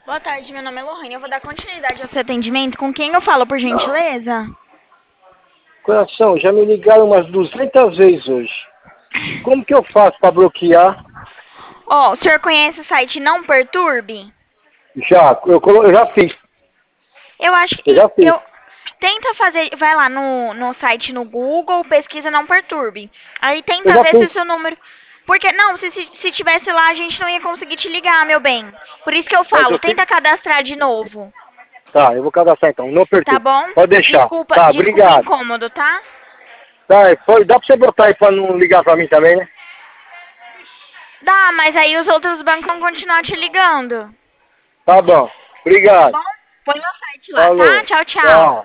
Boa tarde, meu nome é Lohane. Eu vou dar continuidade ao seu atendimento. Com quem eu falo, por gentileza? Coração, já me ligaram umas 200 vezes hoje. Como que eu faço para bloquear? Ó, o senhor conhece o site Não Perturbe? Já, eu já fiz. Eu acho Eu que já fiz. tenta fazer, vai lá no site no Google, pesquisa Não Perturbe. Aí Eu tenta já ver se fiz. o seu número. Porque não, se tivesse lá a gente não ia conseguir te ligar, meu bem. Por isso que eu Mas falo, eu fiz. tenta cadastrar de novo. Tá, eu vou cadastrar então. Não Tá perturbe. bom? Pode deixar. Desculpa, Tá, desculpa o obrigado. incômodo, tá? Tá, dá pra você botar aí pra não ligar pra mim também, né? Dá, mas aí os outros bancos vão continuar te ligando. Tá bom. Tá Obrigado. bom? Põe no site lá, tá? Falou. Tchau, tchau. Tchau.